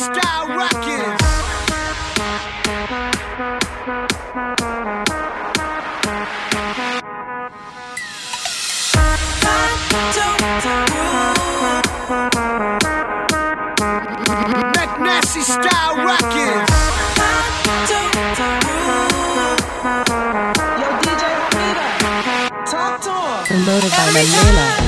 Style Records. Nasty Style Records. Yo, DJ Hamida, talk to him. Promoted by Manila.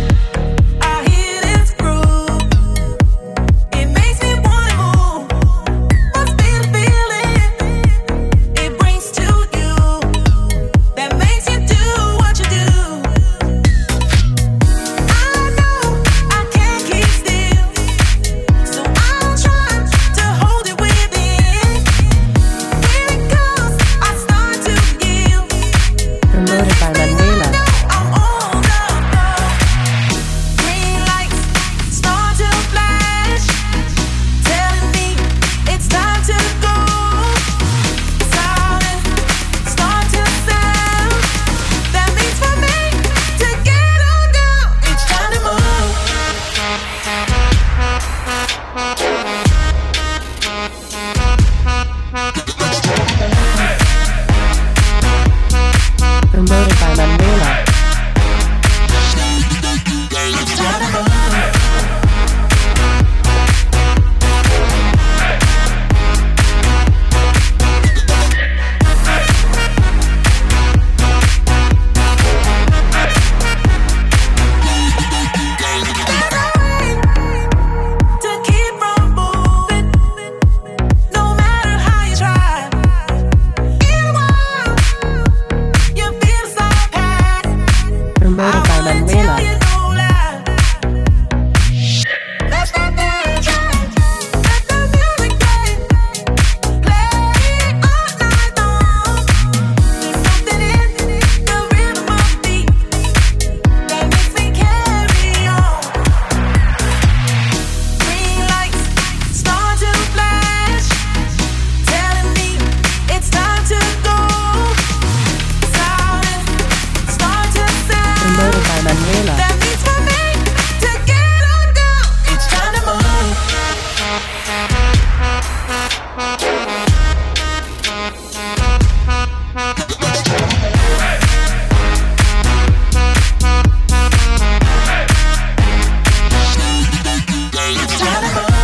Promoted by Manila. Promoted by Manila. Promoted by Manila. That means for me to get on down. It's time to move. It's time to move.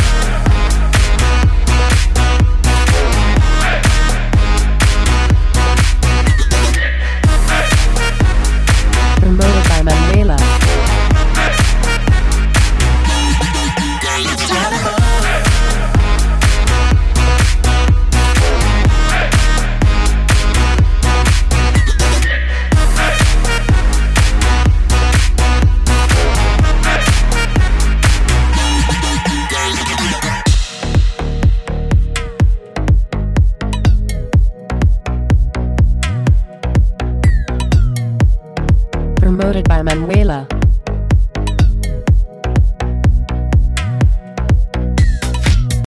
Promoted by Manila. Promoted by Manuela.